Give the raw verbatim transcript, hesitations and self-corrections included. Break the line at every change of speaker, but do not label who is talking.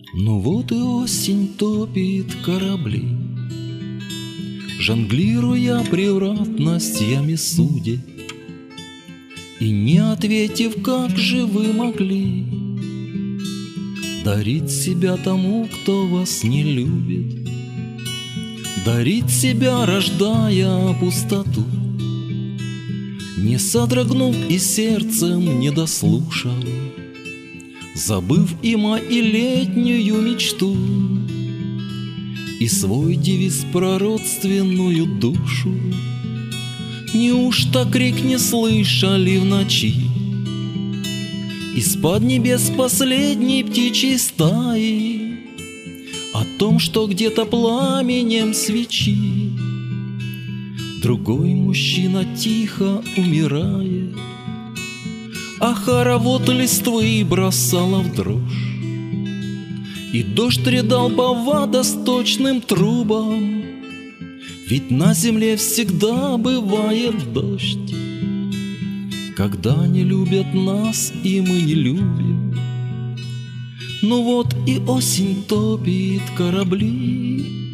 Ну вот и осень топит корабли, жонглируя превратностями судеб, и не ответив, как же вы могли дарить себя тому, кто вас не любит, дарить себя, рождая пустоту, не содрогнув и сердцем не дослушав, забыв има и летнюю мечту, и свой девиз про родственную душу. Неужто крик не слышали в ночи из-под небес последней птичьей стаи о том, что где-то пламенем свечи другой мужчина тихо умирает, а хоровод листвы бросала в дрожь, и дождь рядал по водосточным трубам. Ведь на земле всегда бывает дождь, когда не любят нас и мы не любим. Ну вот и осень топит корабли,